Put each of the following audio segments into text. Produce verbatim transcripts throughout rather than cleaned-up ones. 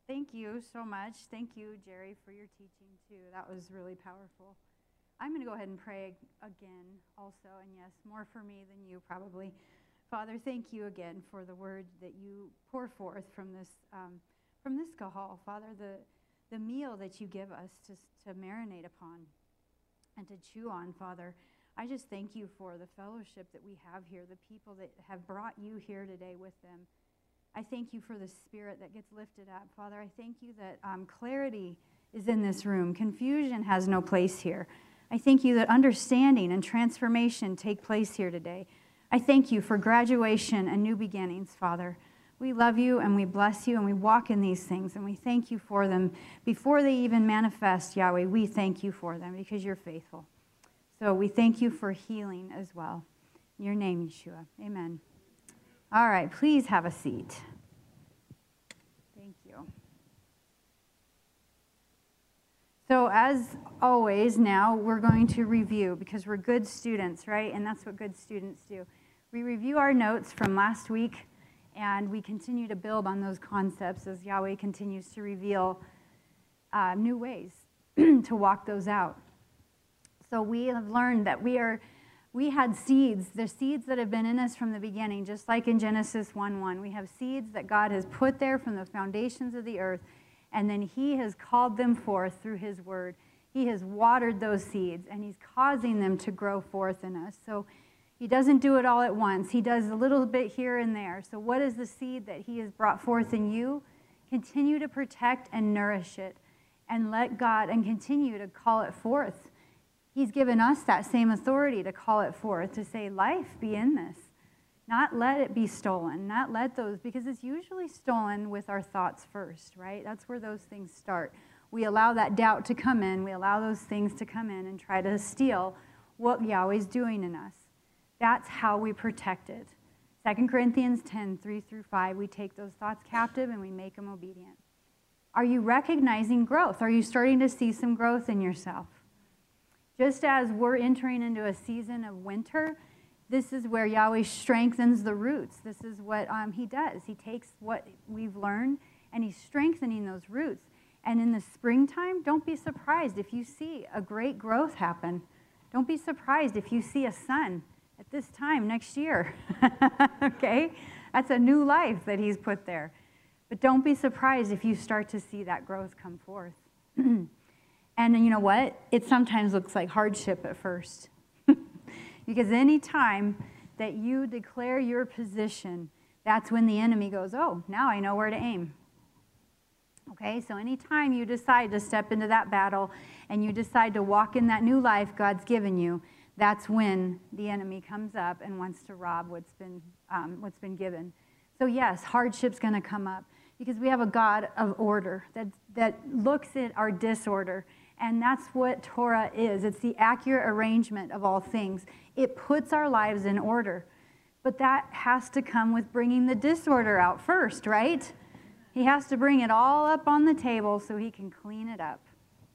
Thank you so much. Thank you, Jerry, for your teaching, too. That was really powerful. I'm going to go ahead and pray again also, and yes, more for me than you probably. Father, thank you again for the word that you pour forth from this um, from this Kahal. Father, the, the meal that you give us to, to marinate upon and to chew on, Father. I just thank you for the fellowship that we have here, the people that have brought you here today with them. I thank you for the spirit that gets lifted up. Father, I thank you that um, clarity is in this room. Confusion has no place here. I thank you that understanding and transformation take place here today. I thank you for graduation and new beginnings, Father. We love you and we bless you and we walk in these things and we thank you for them. Before they even manifest, Yahweh, we thank you for them because you're faithful. So we thank you for healing as well. In your name, Yeshua. Amen. All right, please have a seat. Thank you. So as always now, we're going to review because we're good students, right? And that's what good students do. We review our notes from last week, and we continue to build on those concepts as Yahweh continues to reveal uh, new ways to walk those out. So we have learned that we are, we had seeds, the seeds that have been in us from the beginning, just like in Genesis one one. We have seeds that God has put there from the foundations of the earth, and then he has called them forth through his word. He has watered those seeds, and he's causing them to grow forth in us. So he doesn't do it all at once. He does a little bit here and there. So what is the seed that he has brought forth in you? Continue to protect and nourish it, and let God, and continue to call it forth. He's given us that same authority to call it forth, to say, life be in this. Not let it be stolen. Not let those, because it's usually stolen with our thoughts first, right? That's where those things start. We allow that doubt to come in. We allow those things to come in and try to steal what Yahweh's doing in us. That's how we protect it. Second Corinthians ten, three through five, we take those thoughts captive and we make them obedient. Are you recognizing growth? Are you starting to see some growth in yourself? Just as we're entering into a season of winter, this is where Yahweh strengthens the roots. This is what um, he does. He takes what we've learned and he's strengthening those roots. And in the springtime, don't be surprised if you see a great growth happen. Don't be surprised if you see a sun at this time next year. Okay? That's a new life that he's put there. But don't be surprised if you start to see that growth come forth. And you know what? It sometimes looks like hardship at first. Because any time that you declare your position, that's when the enemy goes, oh, now I know where to aim. Okay, so anytime you decide to step into that battle and you decide to walk in that new life God's given you, that's when the enemy comes up and wants to rob what's been um, what's been given. So yes, hardship's going to come up because we have a God of order that that looks at our disorder, and that's what Torah is. It's the accurate arrangement of all things. It puts our lives in order, but that has to come with bringing the disorder out first, right? He has to bring it all up on the table so he can clean it up.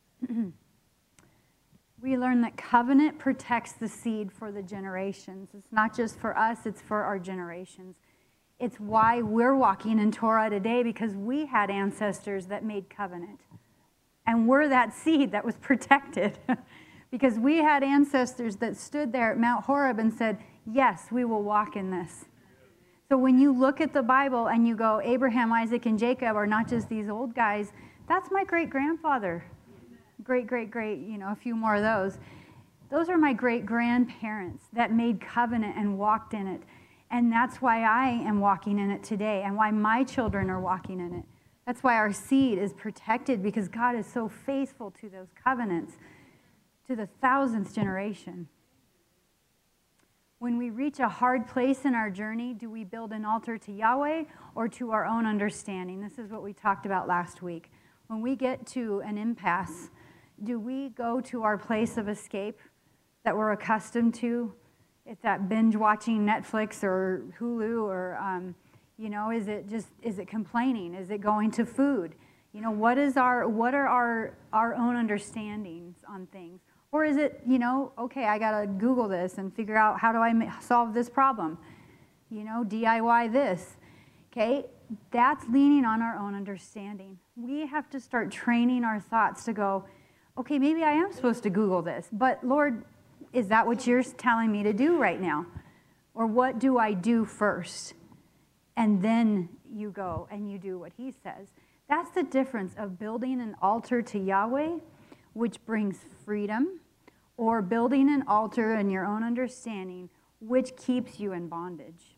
We learn that covenant protects the seed for the generations. It's not just for us, it's for our generations. It's why we're walking in Torah today, because we had ancestors that made covenant. And we're that seed that was protected. Because we had ancestors that stood there at Mount Horeb and said, yes, we will walk in this. So when you look at the Bible and you go, Abraham, Isaac, and Jacob are not just these old guys, that's my great-grandfather. Great, great, great, you know, a few more of those. Those are my great-grandparents that made covenant and walked in it. And that's why I am walking in it today and why my children are walking in it. That's why our seed is protected, because God is so faithful to those covenants, to the thousandth generation. When we reach a hard place in our journey, do we build an altar to Yahweh or to our own understanding? This is what we talked about last week. When we get to an impasse, do we go to our place of escape that we're accustomed to? It's that binge watching Netflix or Hulu, or um, you know, is it just is it complaining? Is it going to food? You know, what is our what are our our own understandings on things? Or is it, you know, okay, I gotta Google this and figure out how do I solve this problem? You know, D I Y this. Okay, that's leaning on our own understanding. We have to start training our thoughts to go, okay, maybe I am supposed to Google this, but Lord, is that what you're telling me to do right now? Or what do I do first? And then you go and you do what he says. That's the difference of building an altar to Yahweh, which brings freedom, or building an altar in your own understanding, which keeps you in bondage.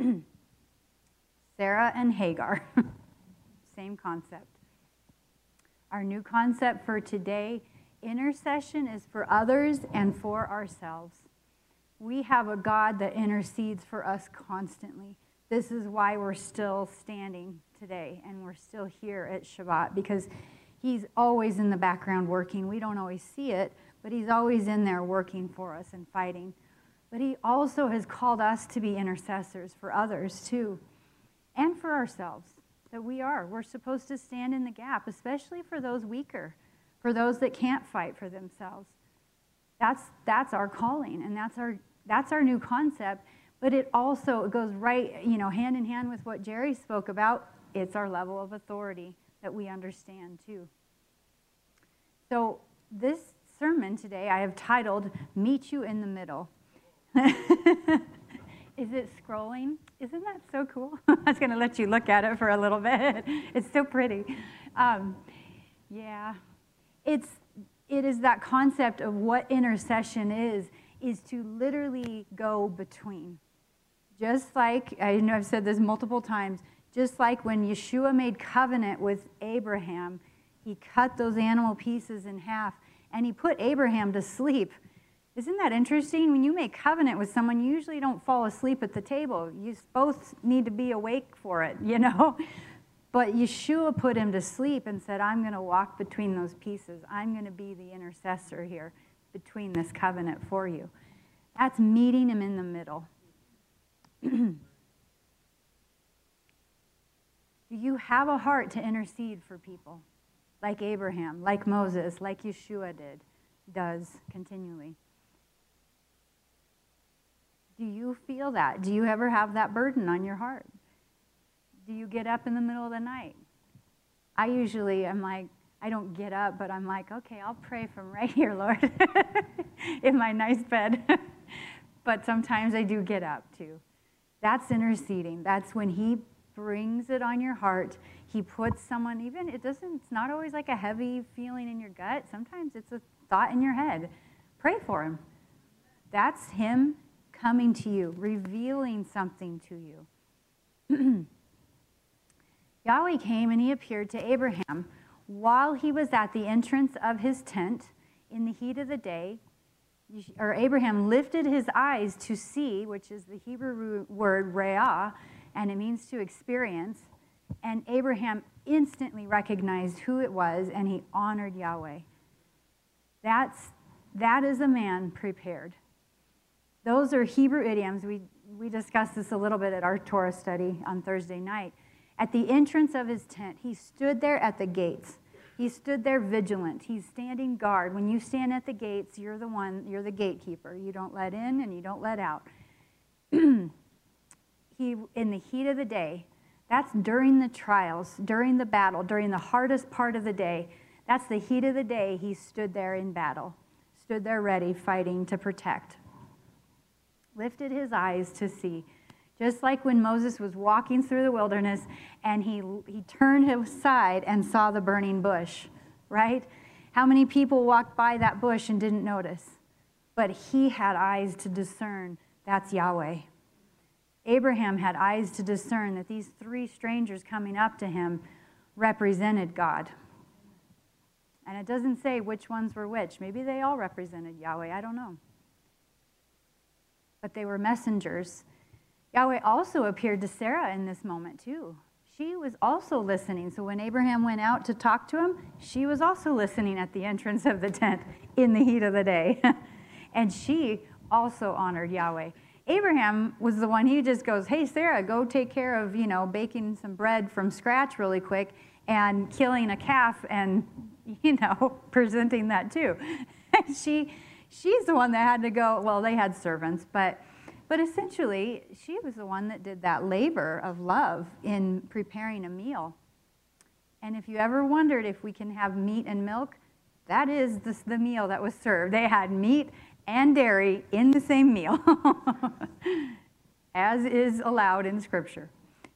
Sarah and Hagar, same concept. Our new concept for today, intercession is for others and for ourselves. We have a God that intercedes for us constantly. This is why we're still standing today and we're still here at Shabbat, because he's always in the background working. We don't always see it, but he's always in there working for us and fighting. But he also has called us to be intercessors for others too, and for ourselves, that we are. We're supposed to stand in the gap, especially for those weaker, for those that can't fight for themselves. That's that's our calling, and that's our that's our new concept. But it also goes right, you know, hand in hand with what Jerry spoke about. It's our level of authority that we understand too. So this sermon today I have titled "Meet You in the Middle." Is it scrolling? Isn't that so cool? I was going to let you look at it for a little bit. It's so pretty. Um, yeah. It's, it is that concept of what intercession is, is to literally go between. Just like, I know I've said this multiple times, just like when Yeshua made covenant with Abraham, he cut those animal pieces in half, and he put Abraham to sleep. Isn't that interesting? When you make covenant with someone, you usually don't fall asleep at the table. You both need to be awake for it, you know? But Yeshua put him to sleep and said, I'm going to walk between those pieces. I'm going to be the intercessor here between this covenant for you. That's meeting him in the middle. Do you have a heart to intercede for people? Like Abraham, like Moses, like Yeshua did, does continually. Do you feel that? Do you ever have that burden on your heart? Do you get up in the middle of the night? I usually am like, I don't get up, but I'm like, okay, I'll pray from right here, Lord, in my nice bed. But sometimes I do get up too. That's interceding. That's when he brings it on your heart. He puts someone, even, it doesn't, it's not always like a heavy feeling in your gut. Sometimes it's a thought in your head. Pray for him. That's him coming to you, revealing something to you. Yahweh came and he appeared to Abraham while he was at the entrance of his tent in the heat of the day. Or Abraham lifted his eyes to see, which is the Hebrew word re'ah, and it means to experience. And Abraham instantly recognized who it was, and he honored Yahweh. That's, that is a man prepared. Those are Hebrew idioms. We, we discussed this a little bit at our Torah study on Thursday night. At the entrance of his tent, he stood there at the gates. He stood there vigilant. He's standing guard. When you stand at the gates, you're the one, you're the gatekeeper. You don't let in and you don't let out. He, in the heat of the day, that's during the trials, during the battle, during the hardest part of the day. That's the heat of the day. He stood there in battle, stood there ready, fighting to protect. Lifted his eyes to see. Just like when Moses was walking through the wilderness and he, he turned aside and saw the burning bush, right? How many people walked by that bush and didn't notice? But he had eyes to discern that's Yahweh. Abraham had eyes to discern that these three strangers coming up to him represented God. And it doesn't say which ones were which. Maybe they all represented Yahweh. I don't know. But they were messengers. Yahweh also appeared to Sarah in this moment too. She was also listening. So when Abraham went out to talk to him, she was also listening at the entrance of the tent in the heat of the day. And she also honored Yahweh. Abraham was the one, he just goes, hey, Sarah, go take care of, you know, baking some bread from scratch really quick and killing a calf and, you know, presenting that too. she, she's the one that had to go, well, they had servants, but But essentially, she was the one that did that labor of love in preparing a meal. And if you ever wondered if we can have meat and milk, that is the, the meal that was served. They had meat and dairy in the same meal, as is allowed in Scripture.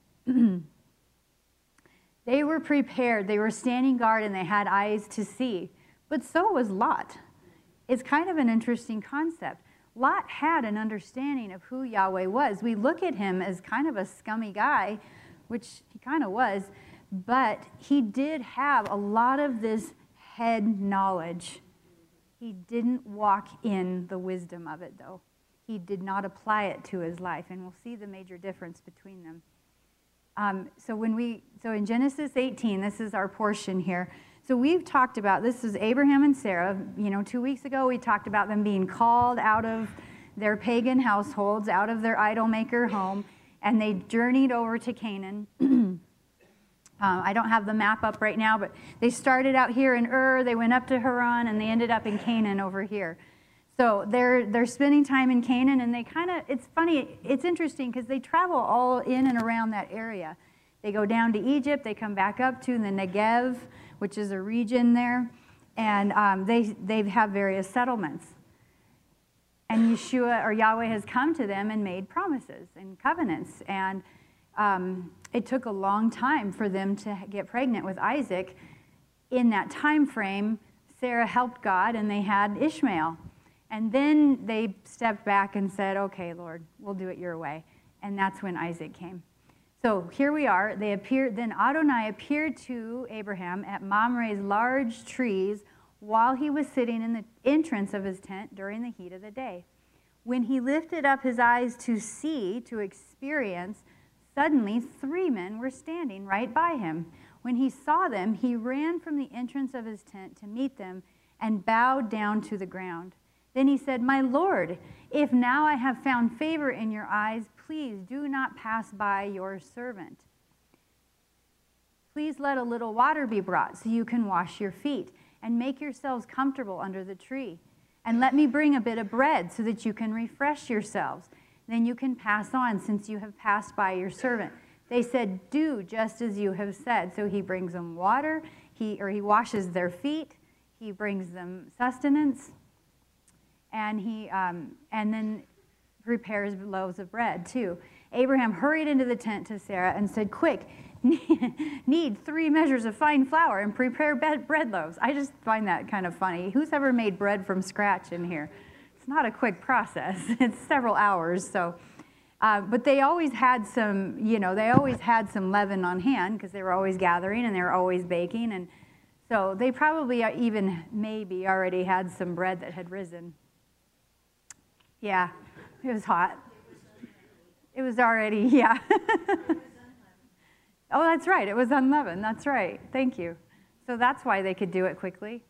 They were prepared. They were standing guard, and they had eyes to see. But so was Lot. It's kind of an interesting concept. Lot had an understanding of who Yahweh was. We look at him as kind of a scummy guy, which he kind of was, but he did have a lot of this head knowledge. He didn't walk in the wisdom of it, though. He did not apply it to his life, and we'll see the major difference between them. Um, so when we, so in Genesis eighteen, this is our portion here. So we've talked about, this is Abraham and Sarah. You know, two weeks ago we talked about them being called out of their pagan households, out of their idol maker home, and they journeyed over to Canaan. Uh, I don't have the map up right now, but they started out here in Ur, they went up to Haran, and they ended up in Canaan over here. So they're they're spending time in Canaan, and they kind of, it's funny, it's interesting because they travel all in and around that area. They go down to Egypt, they come back up to the Negev, which is a region there, and um, they, they have various settlements. And Yeshua, or Yahweh, has come to them and made promises and covenants, and Um, it took a long time for them to get pregnant with Isaac. In that time frame, Sarah helped God, and they had Ishmael. And then they stepped back and said, okay, Lord, we'll do it your way. And that's when Isaac came. So here we are. They appeared. Then Adonai appeared to Abraham at Mamre's large trees while he was sitting in the entrance of his tent during the heat of the day. When he lifted up his eyes to see, to experience, suddenly, three men were standing right by him. When he saw them, he ran from the entrance of his tent to meet them and bowed down to the ground. Then he said, my Lord, if now I have found favor in your eyes, please do not pass by your servant. Please let a little water be brought so you can wash your feet and make yourselves comfortable under the tree. And let me bring a bit of bread so that you can refresh yourselves. Then you can pass on, since you have passed by your servant. They said, do just as you have said. So he brings them water, he or he washes their feet, he brings them sustenance, and he um, and then prepares loaves of bread too. Abraham hurried into the tent to Sarah and said, quick, need three measures of fine flour and prepare bread loaves. I just find that kind of funny. Who's ever made bread from scratch in here? Not a quick process. It's several hours. So, uh, but they always had some, you know, they always had some leaven on hand because they were always gathering and they were always baking. And so they probably even maybe already had some bread that had risen. Yeah, it was hot. It was already, yeah. Oh, that's right. It was unleavened. That's right. Thank you. So that's why they could do it quickly.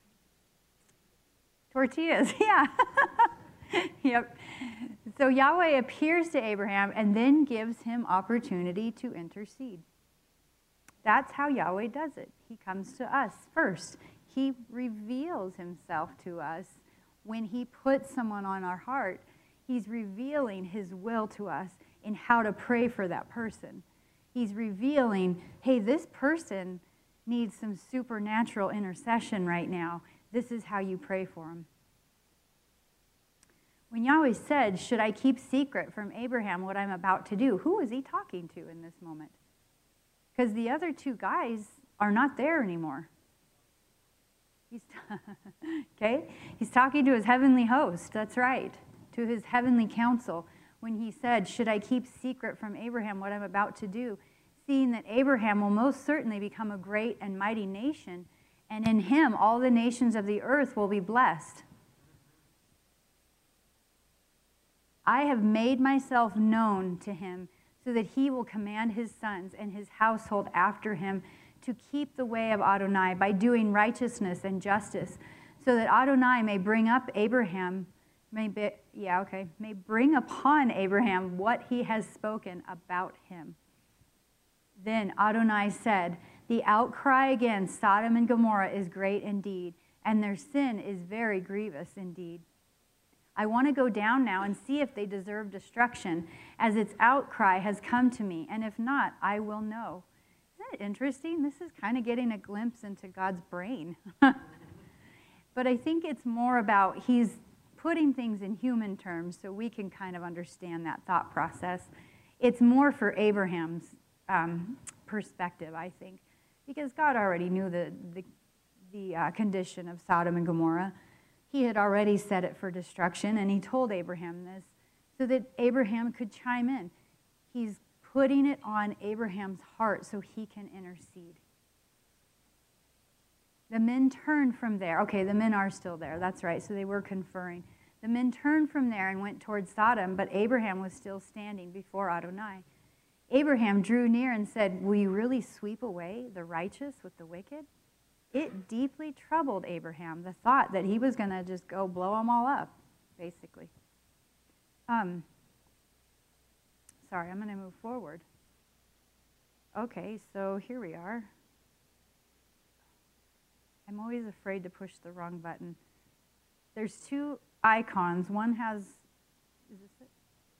Tortillas, yeah. Yep. So Yahweh appears to Abraham and then gives him opportunity to intercede. That's how Yahweh does it. He comes to us first. He reveals himself to us when he puts someone on our heart. He's revealing his will to us in how to pray for that person. He's revealing, hey, this person needs some supernatural intercession right now. This is how you pray for him. When Yahweh said, should I keep secret from Abraham what I'm about to do? Who is he talking to in this moment? Because the other two guys are not there anymore. He's okay? He's talking to his heavenly host. That's right. To his heavenly council. When he said, should I keep secret from Abraham what I'm about to do? Seeing that Abraham will most certainly become a great and mighty nation, and in him all the nations of the earth will be blessed. I have made myself known to him so that he will command his sons and his household after him to keep the way of Adonai by doing righteousness and justice, so that Adonai may bring up Abraham, may be, yeah, okay, may bring upon Abraham what he has spoken about him. Then Adonai said, the outcry against Sodom and Gomorrah is great indeed, and their sin is very grievous indeed. I want to go down now and see if they deserve destruction, as its outcry has come to me, and if not, I will know. Isn't it interesting? This is kind of getting a glimpse into God's brain. But I think it's more about he's putting things in human terms so we can kind of understand that thought process. It's more for Abraham's um, perspective, I think, because God already knew the, the, the uh, condition of Sodom and Gomorrah. He had already set it for destruction, and he told Abraham this so that Abraham could chime in. He's putting it on Abraham's heart so he can intercede. The men turned from there. Okay, the men are still there. That's right. So they were conferring. The men turned from there and went towards Sodom, but Abraham was still standing before Adonai. Abraham drew near and said, will you really sweep away the righteous with the wicked? It deeply troubled Abraham, the thought that he was going to just go blow them all up, basically. Um, sorry, I'm going to move forward. Okay, so here we are. I'm always afraid to push the wrong button. There's two icons. One has, is this it?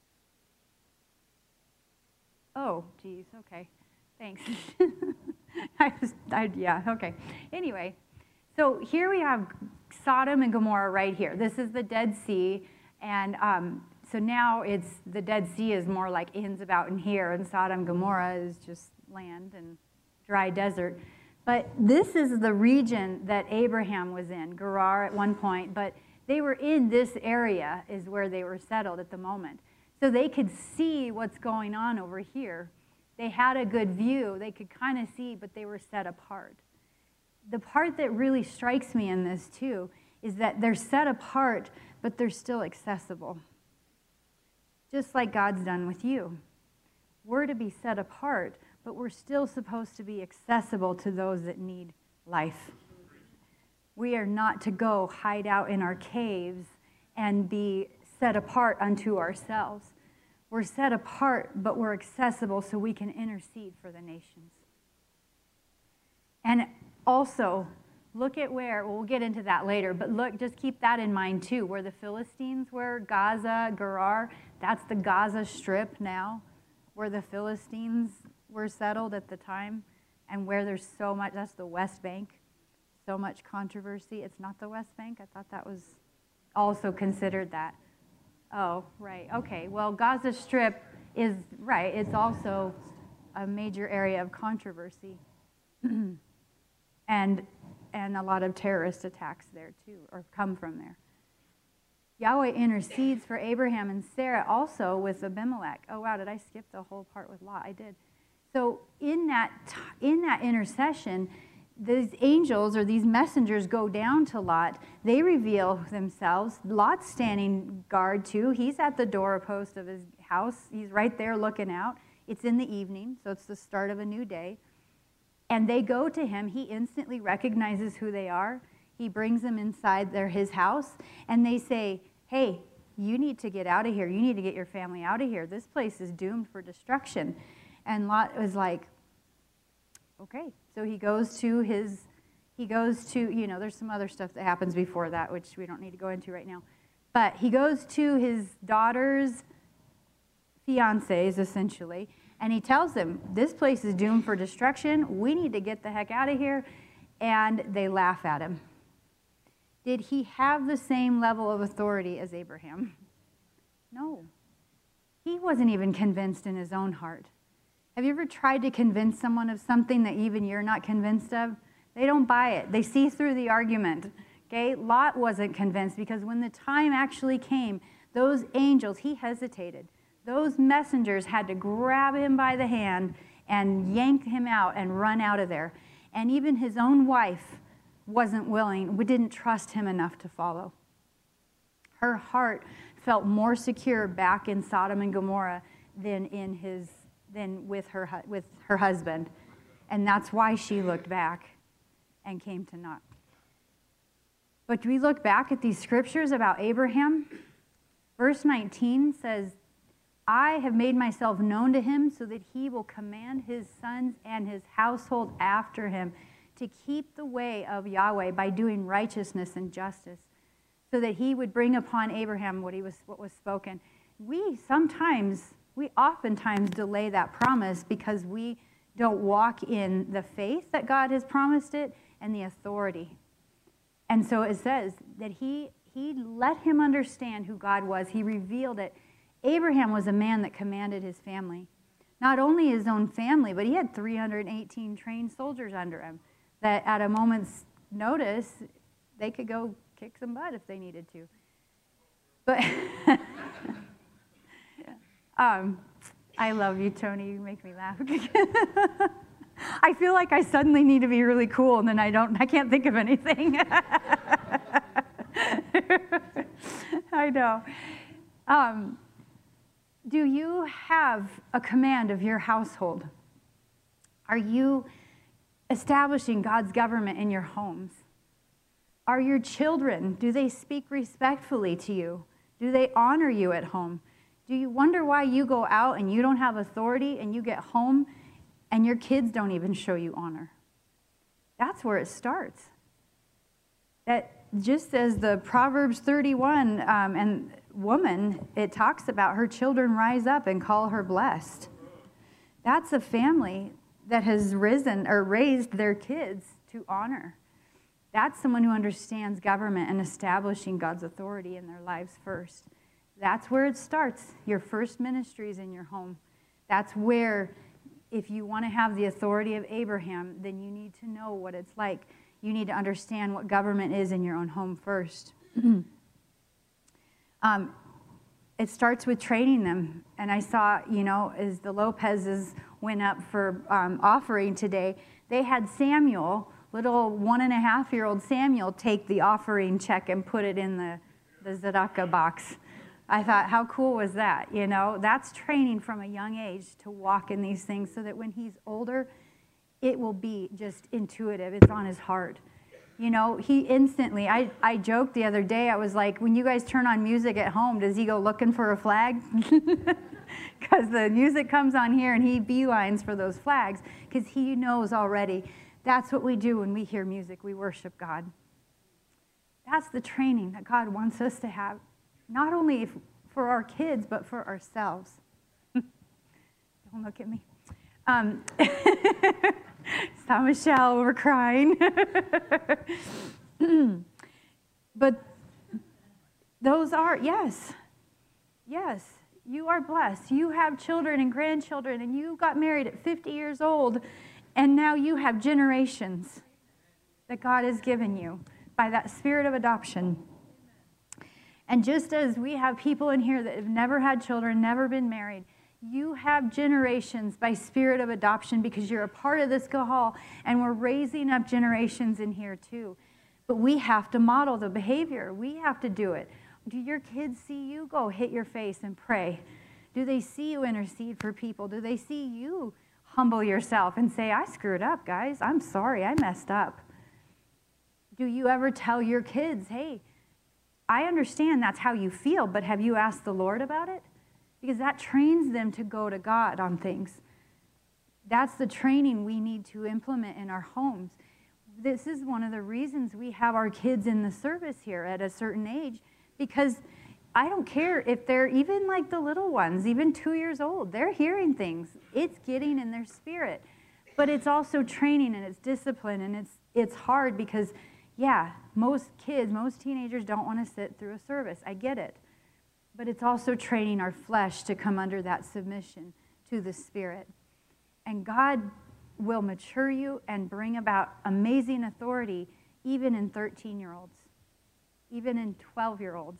Oh, geez, okay, thanks. I was, I, yeah, okay. Anyway, so here we have Sodom and Gomorrah right here. This is the Dead Sea, and um, so now it's, the Dead Sea is more like ends about in here, and Sodom and Gomorrah is just land and dry desert. But this is the region that Abraham was in, Gerar at one point, but they were in this area is where they were settled at the moment. So they could see what's going on over here. They had a good view. They could kind of see, but they were set apart. The part that really strikes me in this, too, is that they're set apart, but they're still accessible. Just like God's done with you. We're to be set apart, but we're still supposed to be accessible to those that need life. We are not to go hide out in our caves and be set apart unto ourselves. We're set apart, but we're accessible so we can intercede for the nations. And also, look at where, well, we'll get into that later, but look, just keep that in mind too, where the Philistines were, Gaza, Gerar, that's the Gaza Strip now, where the Philistines were settled at the time, and where there's so much, that's the West Bank, so much controversy. It's not the West Bank? I thought that was also considered that. Oh, right, okay. Well, Gaza Strip is, right, it's also a major area of controversy. and, and a lot of terrorist attacks there too, or come from there. Yahweh intercedes for Abraham and Sarah also with Abimelech. Oh, wow, did I skip the whole part with Lot? I did. So in that, in that intercession, these angels or these messengers go down to Lot. They reveal themselves. Lot's standing guard too. He's at the doorpost of his house. He's right there looking out. It's in the evening, so it's the start of a new day. And they go to him. He instantly recognizes who they are. He brings them inside their, his house, and they say, hey, you need to get out of here. You need to get your family out of here. This place is doomed for destruction. And Lot was like, okay. So he goes to his, he goes to, you know, there's some other stuff that happens before that, which we don't need to go into right now. But he goes to his daughter's fiancés, essentially, and he tells them, this place is doomed for destruction. We need to get the heck out of here. And they laugh at him. Did he have the same level of authority as Abraham? No. He wasn't even convinced in his own heart. Have you ever tried to convince someone of something that even you're not convinced of? They don't buy it. They see through the argument. Okay? Lot wasn't convinced because when the time actually came, those angels, he hesitated. Those messengers had to grab him by the hand and yank him out and run out of there. And even his own wife wasn't willing, didn't trust him enough to follow. Her heart felt more secure back in Sodom and Gomorrah than in his than with her with her husband. And that's why she looked back and came to naught. But do we look back at these scriptures about Abraham? Verse nineteen says, I have made myself known to him so that he will command his sons and his household after him to keep the way of Yahweh by doing righteousness and justice. so that he would bring upon Abraham what he was what was spoken. We sometimes, we oftentimes delay that promise because we don't walk in the faith that God has promised it and the authority. And so it says that he he let him understand who God was. He revealed it. Abraham was a man that commanded his family. Not only his own family, but he had three hundred eighteen trained soldiers under him that at a moment's notice, they could go kick some butt if they needed to. But um, I love you, Tony. You make me laugh. I feel like I suddenly need to be really cool, and then I don't. I can't think of anything. I know. Um, do you have a command of your household? Are you establishing God's government in your homes? Are your children, do they speak respectfully to you? Do they honor you at home? Do you wonder why you go out and you don't have authority and you get home and your kids don't even show you honor? That's where it starts. That just as the Proverbs thirty-one um, and woman, it talks about her children rise up and call her blessed. That's a family that has risen or raised their kids to honor. That's someone who understands government and establishing God's authority in their lives first. That's where it starts. Your first ministry is in your home. That's where, if you want to have the authority of Abraham, then you need to know what it's like. You need to understand what government is in your own home first. um, it starts with training them. And I saw, you know, as the Lopez's went up for um, offering today, they had Samuel, little one and a half year old Samuel, take the offering check and put it in the, the tzedakah box. I thought, how cool was that? You know, that's training from a young age to walk in these things so that when he's older, it will be just intuitive. It's on his heart. You know, he instantly, I, I joked the other day, I was like, when you guys turn on music at home, does he go looking for a flag? Because the music comes on here and he beelines for those flags because he knows already. That's what we do when we hear music. We worship God. That's the training that God wants us to have, not only for our kids, but for ourselves. Don't look at me. Um, Saw Michelle, we're crying. But those are, yes, yes, you are blessed. You have children and grandchildren, and you got married at fifty years old, and now you have generations that God has given you by that spirit of adoption. And just as we have people in here that have never had children, never been married, you have generations by spirit of adoption because you're a part of this Gahal, and we're raising up generations in here too. But we have to model the behavior. We have to do it. Do your kids see you go hit your face and pray? Do they see you intercede for people? Do they see you humble yourself and say, I screwed up, guys. I'm sorry. I messed up. Do you ever tell your kids, hey, I understand that's how you feel, but have you asked the Lord about it? Because that trains them to go to God on things. That's the training we need to implement in our homes. This is one of the reasons we have our kids in the service here at a certain age, because I don't care if they're even like the little ones, even two years old, they're hearing things. It's getting in their spirit. But it's also training and it's discipline, and it's it's hard because, yeah, most kids, most teenagers don't want to sit through a service. I get it. But it's also training our flesh to come under that submission to the Spirit. And God will mature you and bring about amazing authority even in thirteen-year-olds, even in twelve-year-olds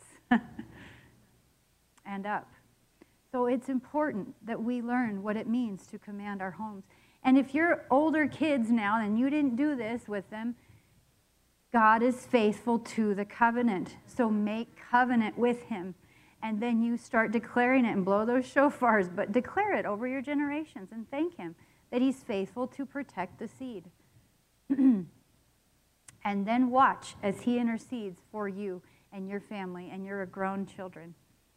and up. So it's important that we learn what it means to command our homes. And if you're older kids now and you didn't do this with them, God is faithful to the covenant. So make covenant with him. And then you start declaring it and blow those shofars, but declare it over your generations and thank him that he's faithful to protect the seed. And then watch as he intercedes for you and your family and your grown children.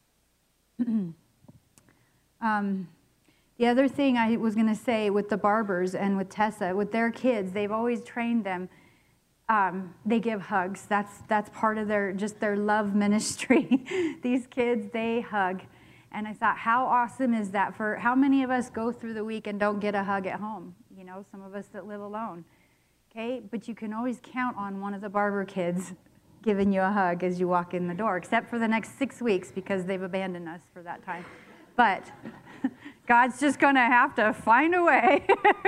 um, the other thing I was going to say with the Barbers and with Tessa, with their kids, they've always trained them. um, they give hugs. That's, that's part of their, just their love ministry. These kids, they hug. And I thought, how awesome is that for how many of us go through the week and don't get a hug at home? You know, some of us that live alone. Okay, but you can always count on one of the Barber kids giving you a hug as you walk in the door, except for the next six weeks because they've abandoned us for that time. But God's just going to have to find a way.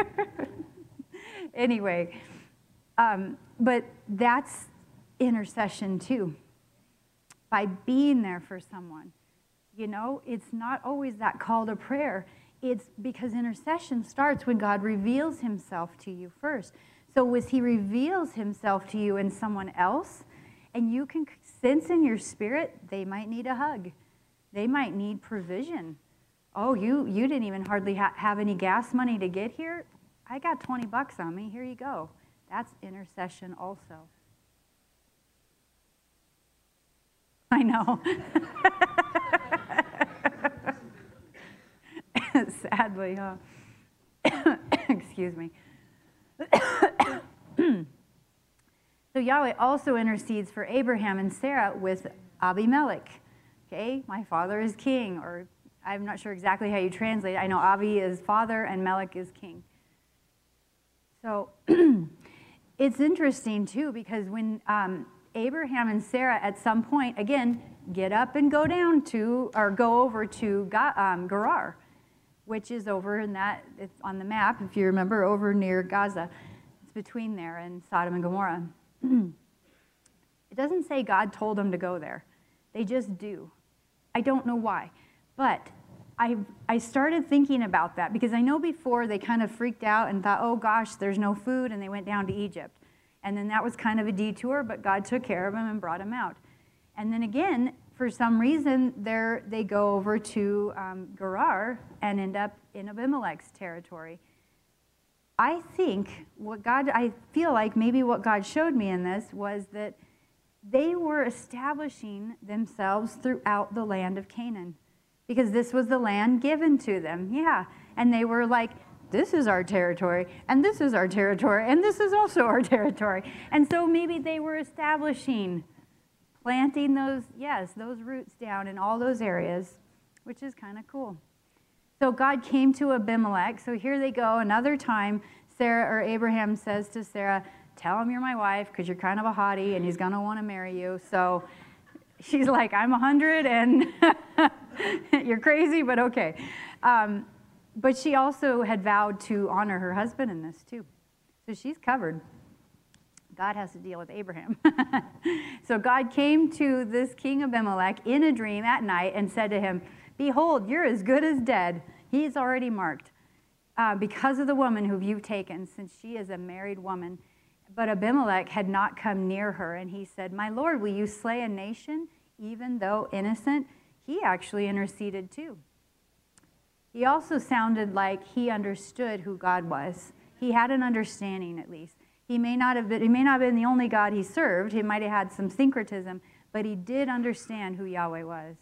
Anyway, um, but that's intercession too. By being there for someone. You know, it's not always that call to prayer. It's because intercession starts when God reveals himself to you first. So as he reveals himself to you in someone else, and you can sense in your spirit, they might need a hug. They might need provision. Oh, you, you didn't even hardly ha- have any gas money to get here? I got twenty bucks on me. Here you go. That's intercession also. I know. Sadly, huh? Excuse me. So Yahweh also intercedes for Abraham and Sarah with Abimelech. Okay, my father is king, or I'm not sure exactly how you translate it. I know Abi is father and Melech is king. So it's interesting too, because when um, Abraham and Sarah at some point, again, get up and go down to, or go over to Ga- um, Gerar, which is over in that, it's on the map, if you remember, over near Gaza. It's between there and Sodom and Gomorrah. It doesn't say God told them to go there. They just do. I don't know why. But I I started thinking about that because I know before they kind of freaked out and thought, oh gosh, there's no food, and they went down to Egypt. And then that was kind of a detour, but God took care of them and brought them out. And then again, for some reason, they're, they go over to um, Gerar and end up in Abimelech's territory. I think what God, I feel like maybe what God showed me in this was that they were establishing themselves throughout the land of Canaan because this was the land given to them. Yeah. And they were like, this is our territory, and this is our territory, and this is also our territory. And so maybe they were establishing, planting those, yes, those roots down in all those areas, which is kind of cool. So God came to Abimelech. So here they go. Another time, Sarah or Abraham says to Sarah, tell him you're my wife because you're kind of a hottie and he's going to want to marry you. So she's like, I'm a hundred and you're crazy, but okay. Um, but she also had vowed to honor her husband in this too. So she's covered. God has to deal with Abraham. So God came to this king Abimelech in a dream at night and said to him, behold, you're as good as dead. He's already marked uh, because of the woman who you've taken, since she is a married woman. But Abimelech had not come near her, and he said, my Lord, will you slay a nation, even though innocent? He actually interceded too. He also sounded like he understood who God was. He had an understanding, at least. He may not have been, he may not have been the only God he served. He might have had some syncretism, but he did understand who Yahweh was.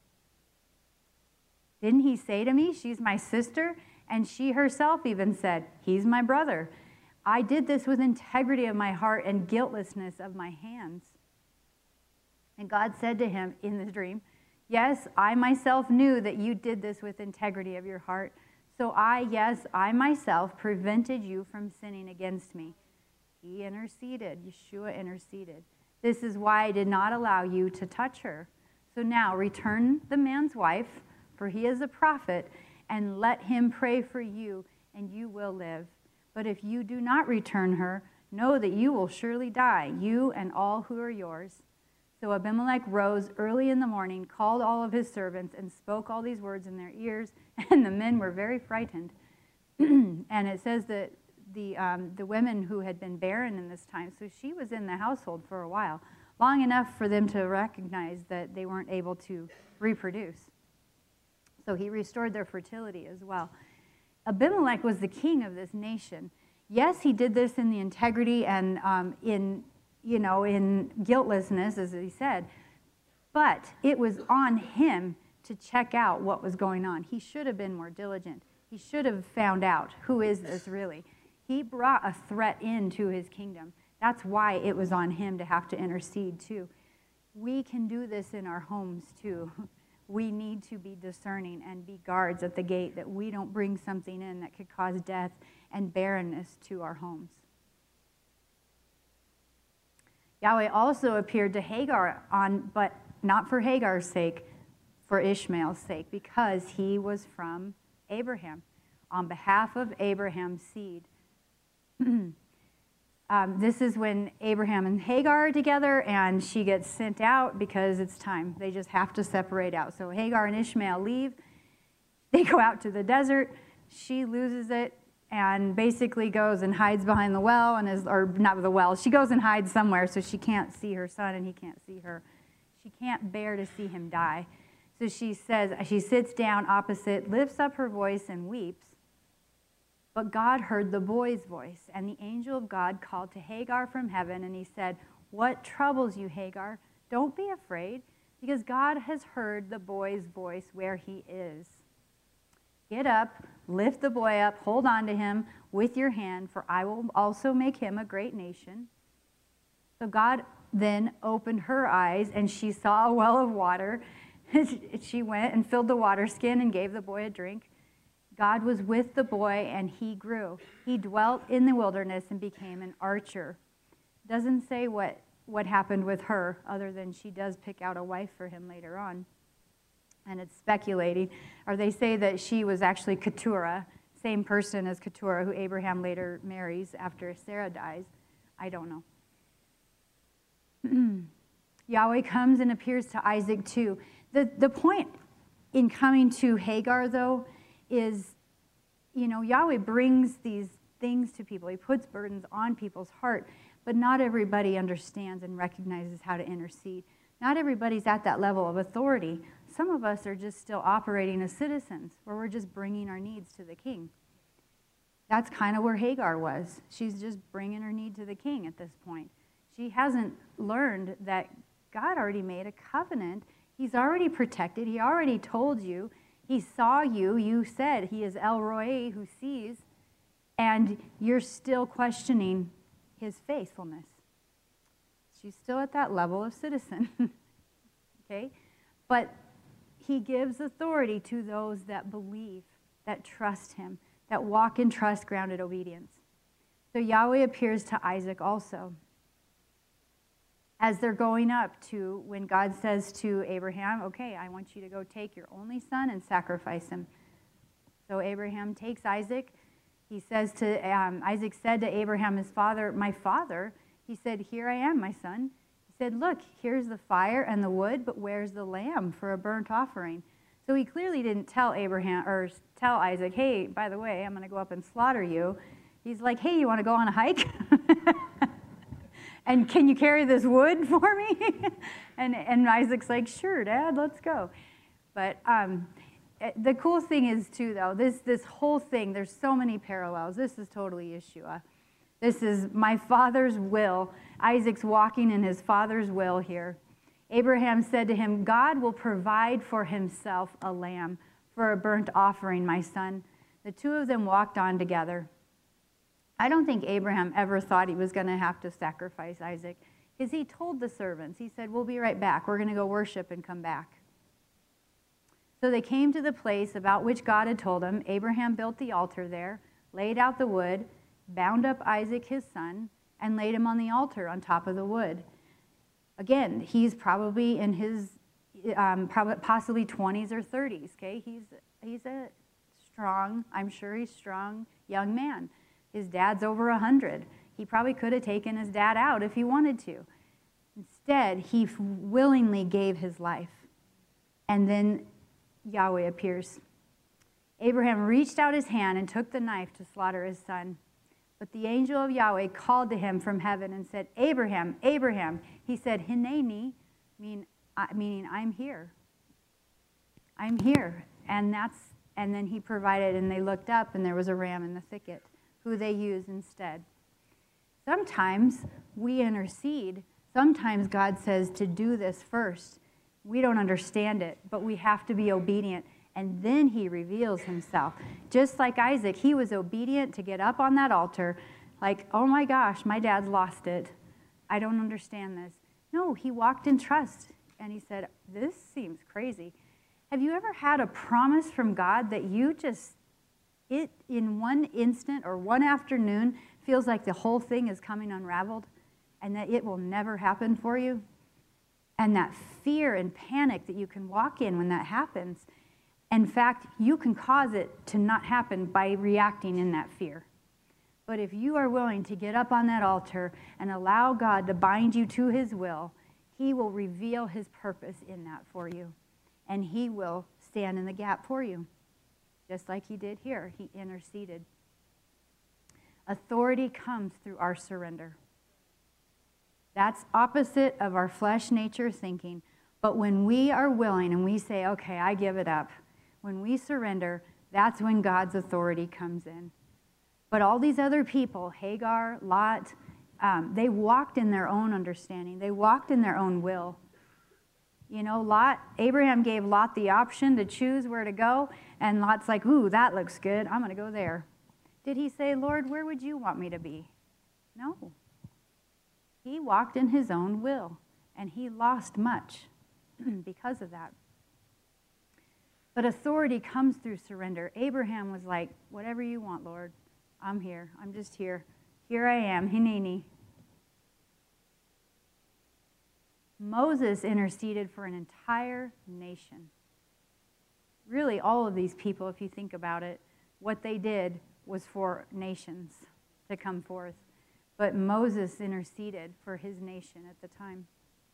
Didn't he say to me, she's my sister? And she herself even said, he's my brother. I did this with integrity of my heart and guiltlessness of my hands. And God said to him in this dream, yes, I myself knew that you did this with integrity of your heart. So I, yes, I myself prevented you from sinning against me. He interceded. Yeshua interceded. This is why I did not allow you to touch her. So now return the man's wife, for he is a prophet, and let him pray for you, and you will live. But if you do not return her, know that you will surely die, you and all who are yours. So Abimelech rose early in the morning, called all of his servants, and spoke all these words in their ears, and the men were very frightened. And it says that the, um, the women who had been barren in this time, so she was in the household for a while, long enough for them to recognize that they weren't able to reproduce. So he restored their fertility as well. Abimelech was the king of this nation. Yes, he did this in the integrity and um, in, you know, in guiltlessness, as he said, but it was on him to check out what was going on. He should have been more diligent. He should have found out, who is this really? He brought a threat into his kingdom. That's why it was on him to have to intercede too. We can do this in our homes too. We need to be discerning and be guards at the gate that we don't bring something in that could cause death and barrenness to our homes. Yahweh also appeared to Hagar on, but not for Hagar's sake, for Ishmael's sake, because he was from Abraham, on behalf of Abraham's seed. Um, this is when Abraham and Hagar are together, and she gets sent out because it's time. They just have to separate out. So Hagar and Ishmael leave. They go out to the desert. She loses it and basically goes and hides behind the well, and is, or not the well. She goes and hides somewhere so she can't see her son and he can't see her. She can't bear to see him die. So she says, she sits down opposite, lifts up her voice and weeps. But God heard the boy's voice, and the angel of God called to Hagar from heaven, and he said, "What troubles you, Hagar? Don't be afraid, because God has heard the boy's voice where he is. Get up, lift the boy up, hold on to him with your hand, for I will also make him a great nation." So God then opened her eyes, and she saw a well of water. She went and filled the water skin and gave the boy a drink. God was with the boy, and he grew. He dwelt in the wilderness and became an archer. Doesn't say what, what happened with her, other than she does pick out a wife for him later on. And it's speculating. Or they say that she was actually Keturah, same person as Keturah, who Abraham later marries after Sarah dies. I don't know. Yahweh comes and appears to Isaac too. The, the point in coming to Hagar, though, is, you know, Yahweh brings these things to people. He puts burdens on people's heart, but not everybody understands and recognizes how to intercede. Not everybody's at that level of authority. Some of us are just still operating as citizens, where we're just bringing our needs to the king. That's kind of where Hagar was. She's just bringing her need to the king at this point. She hasn't learned that God already made a covenant. He's already protected. He already told you. He saw you. You said he is El Roi, who sees, and you're still questioning his faithfulness. She's still at that level of citizen, okay? But he gives authority to those that believe, that trust him, that walk in trust-grounded obedience. So Yahweh appears to Isaac also. As they're going up to, when God says to Abraham, okay, I want you to go take your only son and sacrifice him. So Abraham takes Isaac. He says to, um, Isaac said to Abraham, his father, my father, he said, here I am, my son. He said, look, here's the fire and the wood, but where's the lamb for a burnt offering? So he clearly didn't tell Abraham, or tell Isaac, hey, by the way, I'm going to go up and slaughter you. He's like, hey, you want to go on a hike? And can you carry this wood for me? and, and Isaac's like, sure, Dad, let's go. But um, the cool thing is, too, though, this, this whole thing, there's so many parallels. This is totally Yeshua. This is my father's will. Isaac's walking in his father's will here. Abraham said to him, God will provide for himself a lamb for a burnt offering, my son. The two of them walked on together. I don't think Abraham ever thought he was going to have to sacrifice Isaac, because he told the servants, he said, we'll be right back. We're going to go worship and come back. So they came to the place about which God had told him. Abraham built the altar there, laid out the wood, bound up Isaac his son, and laid him on the altar on top of the wood. Again, he's probably in his um, probably, possibly twenties or thirties, okay? He's, he's a strong, I'm sure he's strong young man. His dad's over a hundred. He probably could have taken his dad out if he wanted to. Instead, he willingly gave his life. And then Yahweh appears. Abraham reached out his hand and took the knife to slaughter his son. But the angel of Yahweh called to him from heaven and said, Abraham, Abraham. He said, Hineni, mean, uh, meaning I'm here. I'm here. And that's, and then he provided, and they looked up, and there was a ram in the thicket, who they use instead. Sometimes we intercede. Sometimes God says to do this first. We don't understand it, but we have to be obedient, and then he reveals himself. Just like Isaac, he was obedient to get up on that altar, like, oh my gosh, my dad's lost it. I don't understand this. No, he walked in trust, and he said, this seems crazy. Have you ever had a promise from God that you just, it in one instant or one afternoon feels like the whole thing is coming unraveled and that it will never happen for you? And that fear and panic that you can walk in when that happens, in fact, you can cause it to not happen by reacting in that fear. But if you are willing to get up on that altar and allow God to bind you to his will, he will reveal his purpose in that for you. And he will stand in the gap for you, just like he did here. He interceded. Authority comes through our surrender. That's opposite of our flesh nature thinking. But when we are willing and we say, okay, I give it up, when we surrender, that's when God's authority comes in. But all these other people, Hagar, Lot, um, they walked in their own understanding. They walked in their own will. You know, Lot, Abraham gave Lot the option to choose where to go, and Lot's like, ooh, that looks good. I'm going to go there. Did he say, Lord, where would you want me to be? No. He walked in his own will, and he lost much because of that. But authority comes through surrender. Abraham was like, whatever you want, Lord. I'm here. I'm just here. Here I am. Hineni. Moses interceded for an entire nation. Really, all of these people, if you think about it, what they did was for nations to come forth. But Moses interceded for his nation at the time.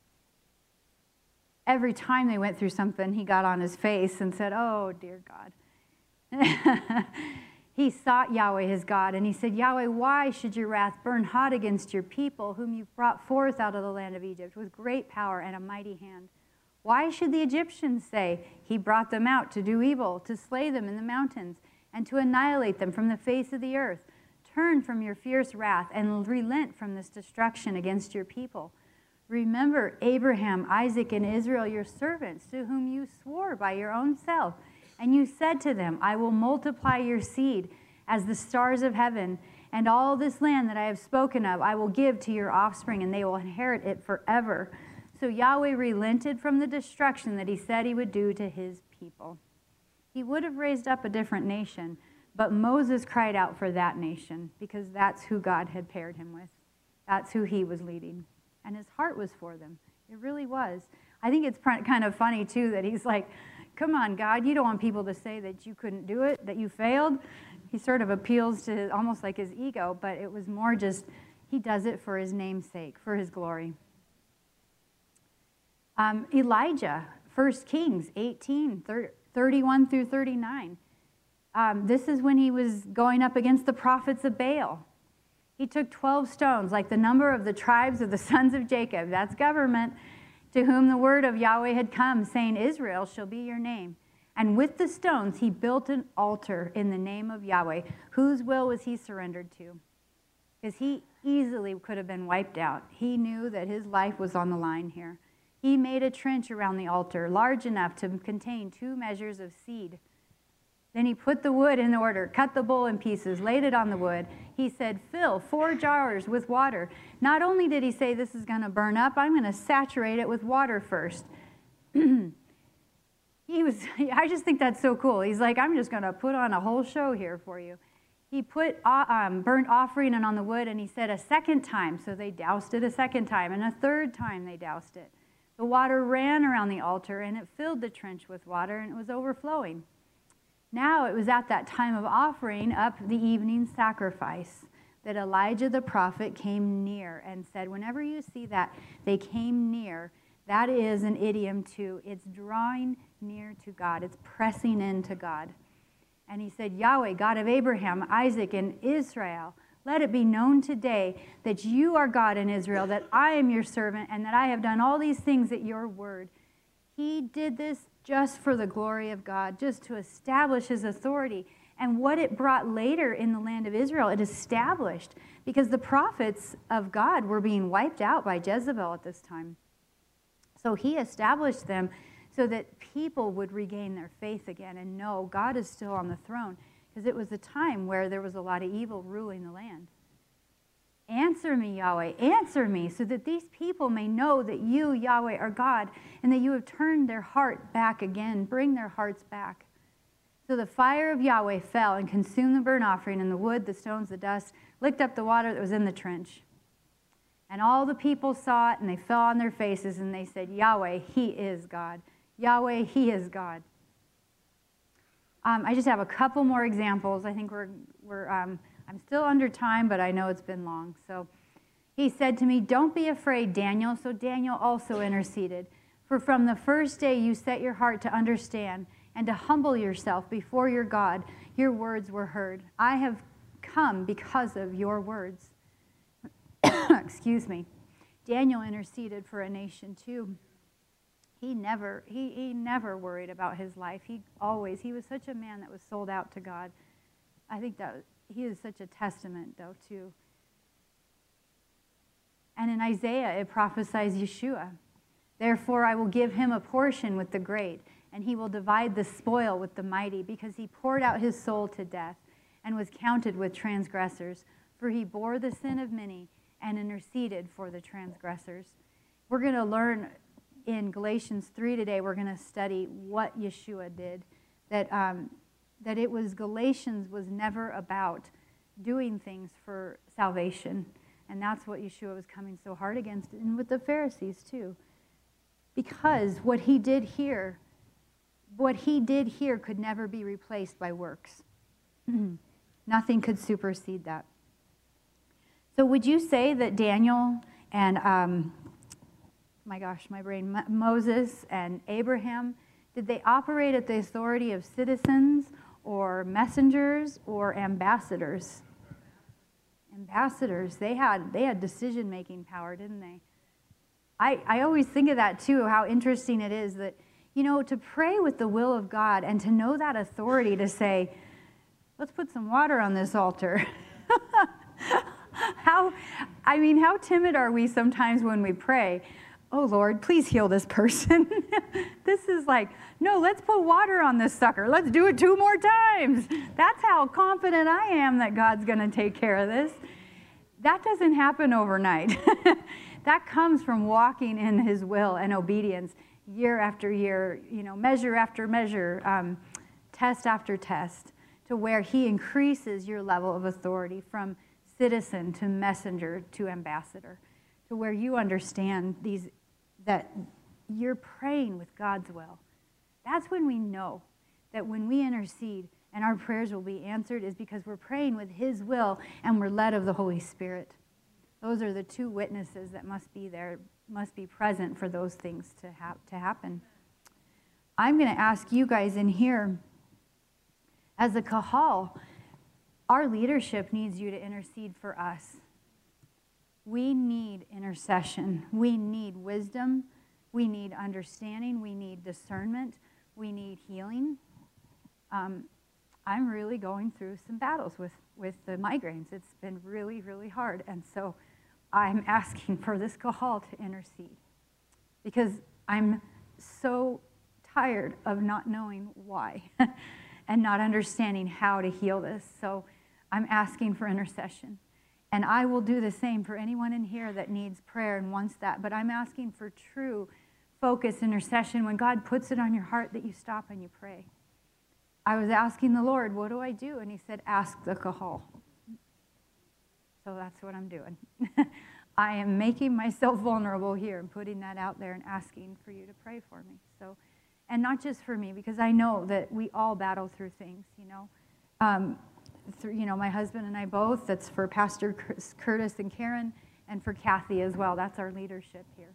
Every time they went through something, he got on his face and said, oh, dear God. He sought Yahweh his God, and he said, Yahweh, why should your wrath burn hot against your people, whom you've brought forth out of the land of Egypt with great power and a mighty hand? Why should the Egyptians say, he brought them out to do evil, to slay them in the mountains, and to annihilate them from the face of the earth? Turn from your fierce wrath and relent from this destruction against your people. Remember Abraham, Isaac, and Israel, your servants, to whom you swore by your own self. And you said to them, I will multiply your seed as the stars of heaven, and all this land that I have spoken of I will give to your offspring, and they will inherit it forever. So Yahweh relented from the destruction that he said he would do to his people. He would have raised up a different nation, but Moses cried out for that nation because that's who God had paired him with. That's who he was leading. And his heart was for them. It really was. I think it's kind of funny, too, that he's like, come on, God, you don't want people to say that you couldn't do it, that you failed. He sort of appeals to his, almost like his ego, but it was more just he does it for his name's sake, for his glory. Um, Elijah, First Kings eighteen, thirty-one through thirty-nine. Um, this is when he was going up against the prophets of Baal. He took twelve stones, like the number of the tribes of the sons of Jacob. That's government. To whom the word of Yahweh had come, saying, Israel shall be your name. And with the stones he built an altar in the name of Yahweh. Whose will was he surrendered to? Because he easily could have been wiped out. He knew that his life was on the line here. He made a trench around the altar, large enough to contain two measures of seed. Then he put the wood in order, cut the bull in pieces, laid it on the wood. He said, fill four jars with water. Not only did he say this is going to burn up, I'm going to saturate it with water first. He was, I just think that's so cool. He's like, I'm just going to put on a whole show here for you. He put um, burnt offering on the wood, and he said a second time. So they doused it a second time, and a third time they doused it. The water ran around the altar, and it filled the trench with water, and it was overflowing. Now it was at that time of offering up the evening sacrifice that Elijah the prophet came near and said, whenever you see that they came near, that is an idiom too. It's drawing near to God. It's pressing into God. And he said, Yahweh, God of Abraham, Isaac, and Israel, let it be known today that you are God in Israel, that I am your servant, and that I have done all these things at your word. He did this just for the glory of God, just to establish his authority. And what it brought later in the land of Israel, it established, because the prophets of God were being wiped out by Jezebel at this time. So he established them so that people would regain their faith again and know God is still on the throne, because it was a time where there was a lot of evil ruling the land. Answer me, Yahweh, answer me, so that these people may know that you, Yahweh, are God, and that you have turned their heart back again. Bring their hearts back. So the fire of Yahweh fell and consumed the burnt offering and the wood, the stones, the dust, licked up the water that was in the trench. And all the people saw it, and they fell on their faces, and they said, Yahweh, he is God. Yahweh, he is God. Um, I just have a couple more examples. I think we're, we're um, I'm still under time, but I know it's been long. So he said to me, don't be afraid, Daniel. So Daniel also interceded. For from the first day you set your heart to understand and to humble yourself before your God, your words were heard. I have come because of your words. Excuse me. Daniel interceded for a nation too. He never, he, he never worried about his life. He always, he was such a man that was sold out to God. I think that he is such a testament, though, too. And in Isaiah, it prophesies Yeshua. Therefore, I will give him a portion with the great, and he will divide the spoil with the mighty, because he poured out his soul to death and was counted with transgressors. For he bore the sin of many and interceded for the transgressors. We're going to learn in Galatians three today, we're going to study what Yeshua did. That um, that it was, Galatians was never about doing things for salvation. And that's what Yeshua was coming so hard against, and with the Pharisees too. Because what he did here, what he did here could never be replaced by works. Nothing could supersede that. So would you say that Daniel and, um, my gosh, my brain, Moses and Abraham, did they operate at the authority of citizens or messengers or ambassadors? Ambassadors. They had they had decision-making power, didn't they? I, I always think of that too, how interesting it is that, you know, to pray with the will of God and to know that authority to say, let's put some water on this altar. How, I mean, how timid are we sometimes when we pray? Oh, Lord, please heal this person. This is like, no, let's put water on this sucker. Let's do it two more times. That's how confident I am that God's going to take care of this. That doesn't happen overnight. That comes from walking in his will and obedience year after year, you know, measure after measure, um, test after test, to where he increases your level of authority from citizen to messenger to ambassador, to where you understand these, that you're praying with God's will. That's when we know that when we intercede and our prayers will be answered is because we're praying with his will and we're led of the Holy Spirit. Those are the two witnesses that must be there, must be present for those things to, ha- to happen. I'm going to ask you guys in here, as a kahal, our leadership needs you to intercede for us. We need intercession. We need wisdom. We need understanding. We need discernment. We need healing. Um, I'm really going through some battles with, with the migraines. It's been really, really hard. And so I'm asking for this kahal to intercede, because I'm so tired of not knowing why and not understanding how to heal this. So I'm asking for intercession. And I will do the same for anyone in here that needs prayer and wants that. But I'm asking for true focused intercession. When God puts it on your heart, that you stop and you pray. I was asking the Lord, what do I do? And he said, ask the kahal. So that's what I'm doing. I am making myself vulnerable here and putting that out there and asking for you to pray for me. So, and not just for me, because I know that we all battle through things, you know. Um, through, you know, my husband and I both. That's for Pastor Curtis and Karen, and for Kathy as well. That's our leadership here.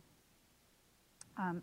Um,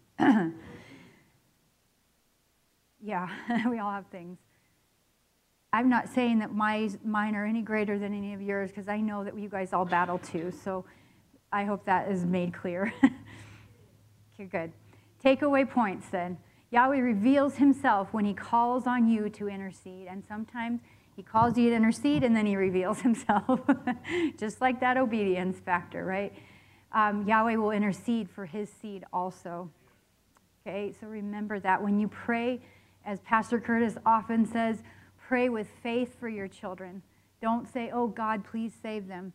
yeah, we all have things. I'm not saying that my, mine are any greater than any of yours, because I know that you guys all battle too. So I hope that is made clear. Okay, good. Takeaway points then. Yahweh reveals himself when he calls on you to intercede. And sometimes he calls you to intercede, and then he reveals himself. Just like that obedience factor, right? Um, Yahweh will intercede for his seed also. Okay, so remember that. When you pray, as Pastor Curtis often says, pray with faith for your children. Don't say, oh, God, please save them.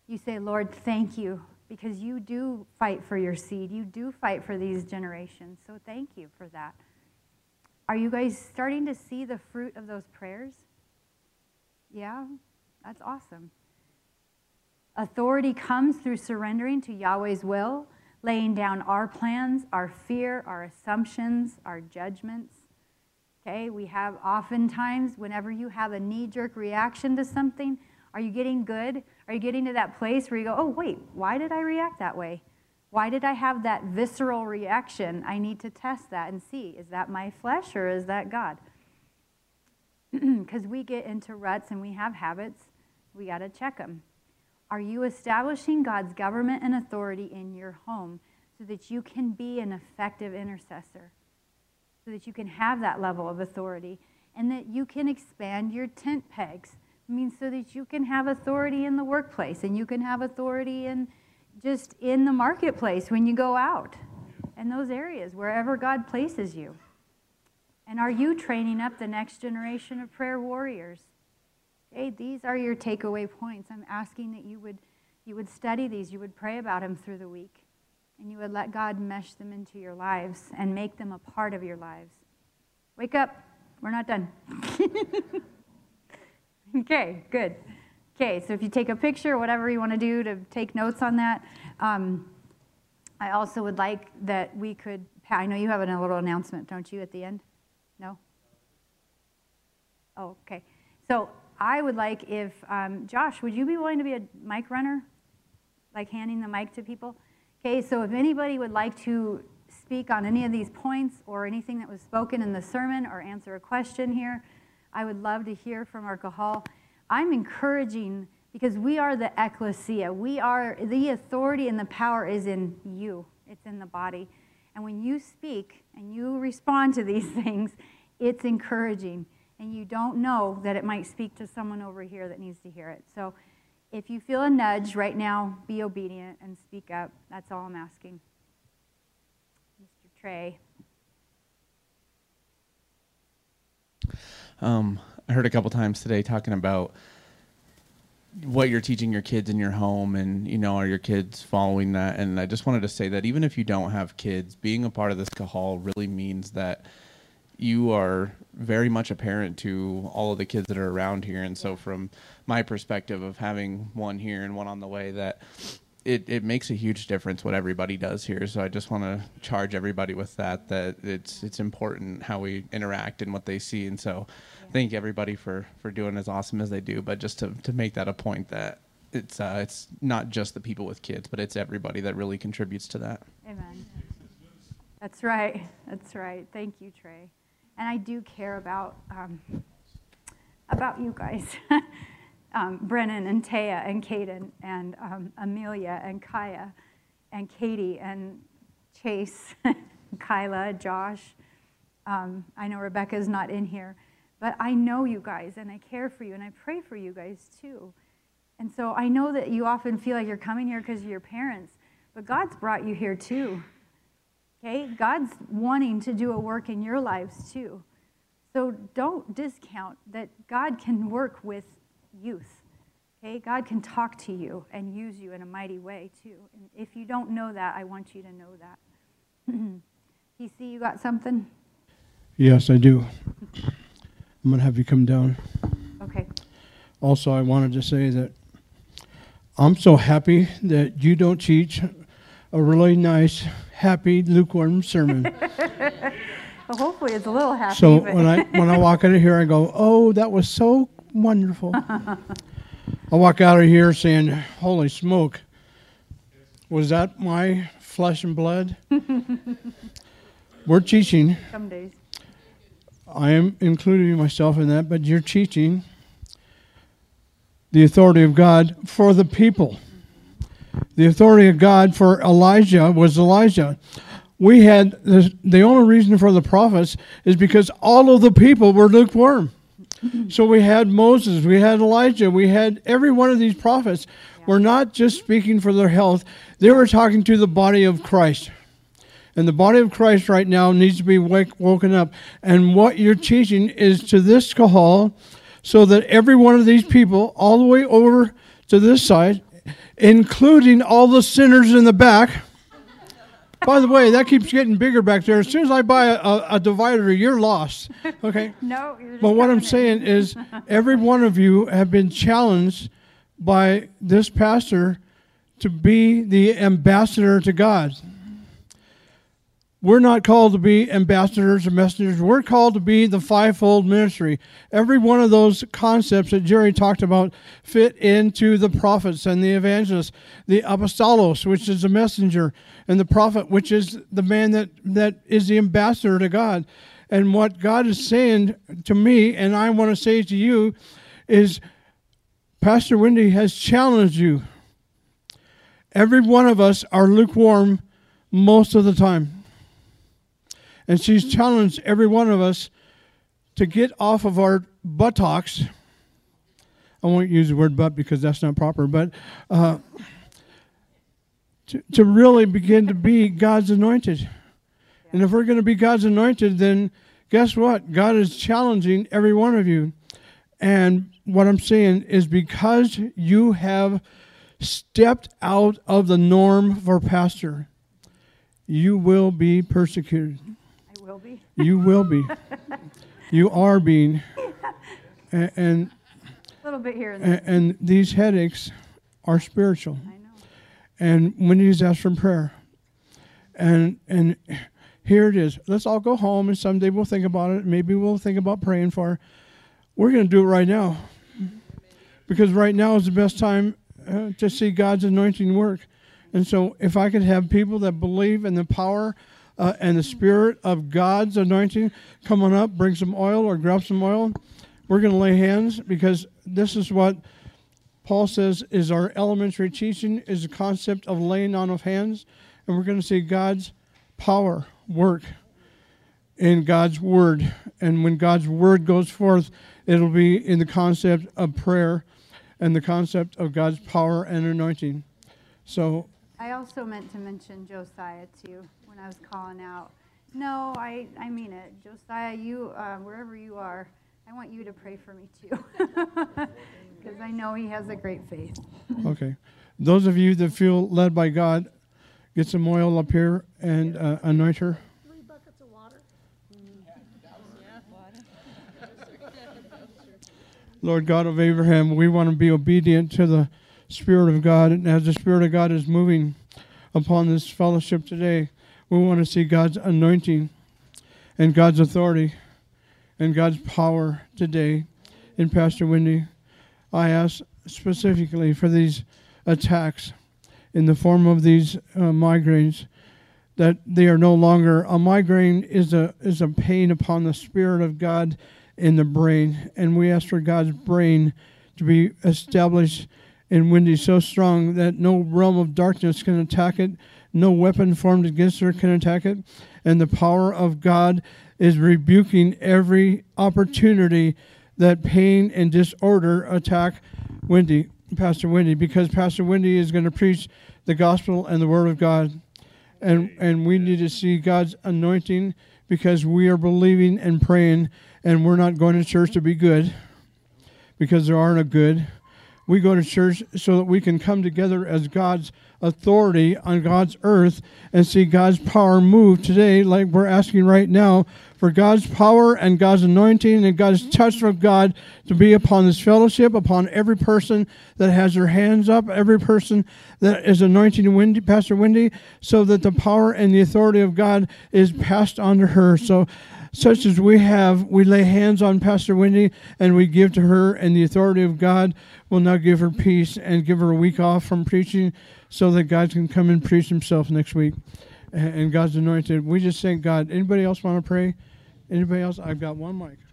You say, Lord, thank you, because you do fight for your seed. You do fight for these generations. So thank you for that. Are you guys starting to see the fruit of those prayers? Yeah, that's awesome. Authority comes through surrendering to Yahweh's will, laying down our plans, our fear, our assumptions, our judgments. Okay, we have oftentimes, whenever you have a knee-jerk reaction to something, are you getting good? Are you getting to that place where you go, oh, wait, why did I react that way? Why did I have that visceral reaction? I need to test that and see, is that my flesh or is that God? Because we get into ruts and we have habits, we got to check them. Are you establishing God's government and authority in your home so that you can be an effective intercessor, so that you can have that level of authority, and that you can expand your tent pegs? I mean, so that you can have authority in the workplace, and you can have authority in just in the marketplace when you go out, in those areas, wherever God places you. And are you training up the next generation of prayer warriors? Okay, these are your takeaway points. I'm asking that you would you would study these, you would pray about them through the week, and you would let God mesh them into your lives and make them a part of your lives. Wake up. We're not done. Okay, good. Okay, so if you take a picture, whatever you want to do to take notes on that. Um, I also would like that we could, I know you have a little announcement, don't you, at the end? No? Oh, okay. So I would like if, um, Josh, would you be willing to be a mic runner? Like handing the mic to people? Okay, so if anybody would like to speak on any of these points or anything that was spoken in the sermon or answer a question here, I would love to hear from our Kahal. I'm encouraging, because we are the ecclesia. We are, the authority and the power is in you. It's in the body. And when you speak and you respond to these things, it's encouraging. And you don't know that it might speak to someone over here that needs to hear it. So if you feel a nudge right now, be obedient and speak up. That's all I'm asking. Mister Trey. Um, I heard a couple times today talking about what you're teaching your kids in your home, and, you know, are your kids following that? And I just wanted to say that even if you don't have kids, being a part of this Kahal really means that you are very much a parent to all of the kids that are around here. And so from my perspective of having one here and one on the way, that it, it makes a huge difference what everybody does here. So I just want to charge everybody with that, that it's it's important how we interact and what they see. And so yeah. Thank everybody for, for doing as awesome as they do. But just to, to make that a point that it's uh, it's not just the people with kids, but it's everybody that really contributes to that. Amen. That's right. That's right. Thank you, Trey. And I do care about um, about you guys. Um, Brennan and Taya and Caden and um, Amelia and Kaya and Katie and Chase, Kyla, Josh. Um, I know Rebecca's not in here, but I know you guys and I care for you and I pray for you guys too. And so I know that you often feel like you're coming here because of your parents, but God's brought you here too. Okay? God's wanting to do a work in your lives too. So don't discount that God can work with youth. Okay, God can talk to you and use you in a mighty way too. And if you don't know that, I want you to know that. P C, you got something? Yes, I do. I'm going to have you come down. Okay. Also, I wanted to say that I'm so happy that you don't teach a really nice, happy, lukewarm sermon. Well, hopefully it's a little happy. So but when I when I walk out of here, I go, oh, that was so wonderful. I walk out of here saying, holy smoke, was that my flesh and blood? We're teaching. Some days. I am including myself in that, but you're teaching the authority of God for the people. The authority of God for Elijah was Elijah. We had, the, the only reason for the prophets is because all of the people were lukewarm. So we had Moses, we had Elijah, we had every one of these prophets were not just speaking for their health, they were talking to the body of Christ. And the body of Christ right now needs to be wake, woken up. And what you're teaching is to this Kahal, so that every one of these people, all the way over to this side, including all the sinners in the back. By the way, that keeps getting bigger back there. As soon as I buy a, a, a divider, you're lost. Okay? No, you're just But what I'm coming in. saying is every one of you have been challenged by this pastor to be the ambassador to God. We're not called to be ambassadors or messengers. We're called to be the fivefold ministry. Every one of those concepts that Jerry talked about fit into the prophets and the evangelists, the apostolos, which is the messenger, and the prophet, which is the man that, that is the ambassador to God. And what God is saying to me, and I want to say to you, is Pastor Wendy has challenged you. Every one of us are lukewarm most of the time. And she's challenged every one of us to get off of our buttocks. I won't use the word butt because that's not proper, but uh, to, to really begin to be God's anointed. And if we're going to be God's anointed, then guess what? God is challenging every one of you. And what I'm saying is because you have stepped out of the norm for pastor, you will be persecuted. I will be. You will be. You are being. And, and A little bit here and there. and and these headaches are spiritual. I know. And Wendy's asked for prayer. And and here it is. Let's all go home and someday we'll think about it. Maybe we'll think about praying for her. We're going to do it right now. Because right now is the best time uh, to see God's anointing work. And so if I could have people that believe in the power uh, and the spirit of God's anointing, come on up, bring some oil or grab some oil. We're going to lay hands because this is what Paul says is our elementary teaching, is the concept of laying on of hands. And we're going to see God's power work in God's word. And when God's word goes forth, it'll be in the concept of prayer and the concept of God's power and anointing. So I also meant to mention Josiah too when I was calling out. No, I, I mean it. Josiah, you, uh, wherever you are, I want you to pray for me too. Because I know he has a great faith. okay. Those of you that feel led by God, get some oil up here and uh, anoint her. Three buckets of water. Lord God of Abraham, we want to be obedient to the Spirit of God. And as the Spirit of God is moving upon this fellowship today, we want to see God's anointing and God's authority and God's power today in Pastor Wendy. I ask specifically for these attacks in the form of these uh, migraines, that they are no longer, a migraine is a is a pain upon the Spirit of God in the brain. And we ask for God's brain to be established in Wendy so strong that no realm of darkness can attack it, no weapon formed against her can attack it, and the power of God is rebuking every opportunity that pain and disorder attack Wendy, Pastor Wendy, because Pastor Wendy is going to preach the gospel and the word of God. And and we need to see God's anointing because we are believing and praying, and we're not going to church to be good because there are no good. We go to church so that we can come together as God's authority on God's earth and see God's power move today, like we're asking right now, for God's power and God's anointing and God's touch of God to be upon this fellowship, upon every person that has their hands up, every person that is anointing Wendy, Pastor Wendy, so that the power and the authority of God is passed on to her. So such as we have, we lay hands on Pastor Wendy and we give to her, and the authority of God will now give her peace and give her a week off from preaching so that God can come and preach himself next week. And God's anointed. We just thank God. Anybody else want to pray? Anybody else? I've got one mic.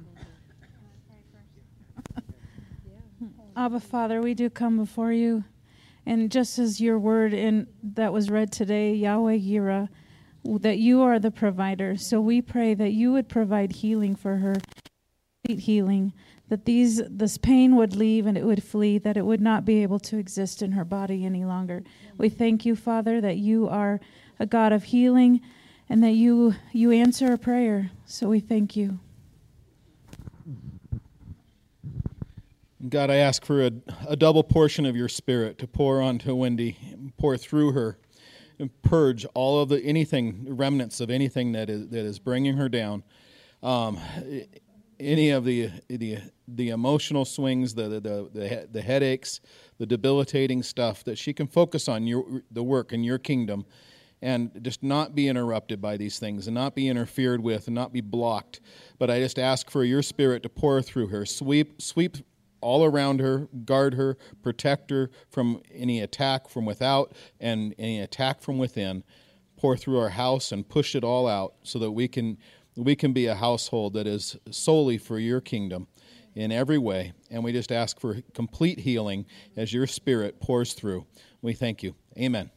Abba, Father, we do come before you. And just as your word in that was read today, Yahweh Yireh, that you are the provider. So we pray that you would provide healing for her, healing, that these this pain would leave and it would flee, that it would not be able to exist in her body any longer. We thank you, Father, that you are a God of healing and that you you answer a prayer. So we thank you. God, I ask for a, a double portion of your Spirit to pour onto Wendy, pour through her, and purge all of the anything, remnants of anything that is that is bringing her down. Um, any of the the the emotional swings, the the the, the headaches, the debilitating stuff, that she can focus on your the work in your kingdom, and just not be interrupted by these things, and not be interfered with, and not be blocked. But I just ask for your Spirit to pour through her, sweep sweep all around her, guard her, protect her from any attack from without and any attack from within. Pour through our house and push it all out, so that we can we can be a household that is solely for your kingdom in every way. And we just ask for complete healing as your Spirit pours through. We thank you. Amen.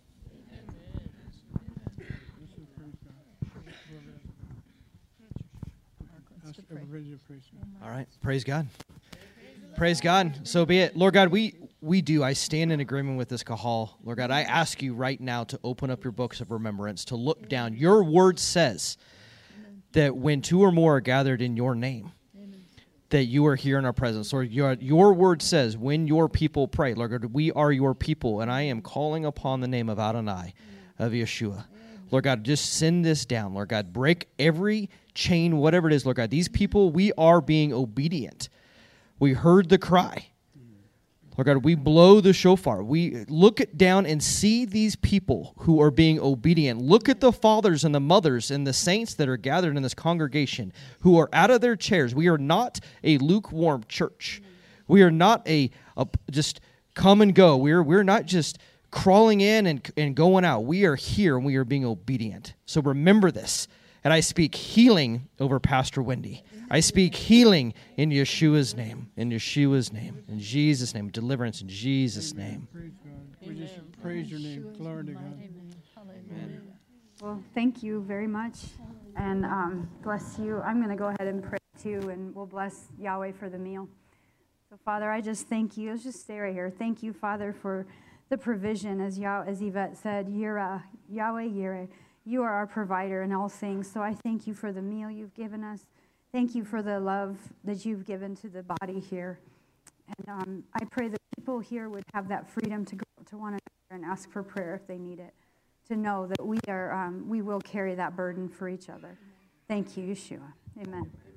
All right. Praise God. Praise God. So be it. Lord God, we, we do. I stand in agreement with this Kahal. Lord God, I ask you right now to open up your books of remembrance, to look down. Your word says that when two or more are gathered in your name, that you are here in our presence. Lord, your, your word says when your people pray, Lord God, we are your people, and I am calling upon the name of Adonai, of Yeshua. Lord God, just send this down. Lord God, break every chain, whatever it is, Lord God. These people, we are being obedient. We heard the cry. Lord God, we blow the shofar. We look down and see these people who are being obedient. Look at the fathers and the mothers and the saints that are gathered in this congregation who are out of their chairs. We are not a lukewarm church. We are not a, a just come and go. We're we're not just crawling in and, and going out. We are here and we are being obedient. So remember this. And I speak healing over Pastor Wendy. I speak healing in Yeshua's name, in Yeshua's name, in Jesus' name, deliverance in Jesus' name. Praise God. We just praise your name. Glory to God. Amen. Well, thank you very much, and um, bless you. I'm going to go ahead and pray too, and we'll bless Yahweh for the meal. So, Father, I just thank you. Let's just stay right here. Thank you, Father, for the provision, as Yah- as Yvette said, Yireh, Yahweh Yireh. You are our provider in all things. So I thank you for the meal you've given us. Thank you for the love that you've given to the body here. And um, I pray that people here would have that freedom to go to one another and ask for prayer if they need it, to know that we are um, we will carry that burden for each other. Thank you, Yeshua. Amen.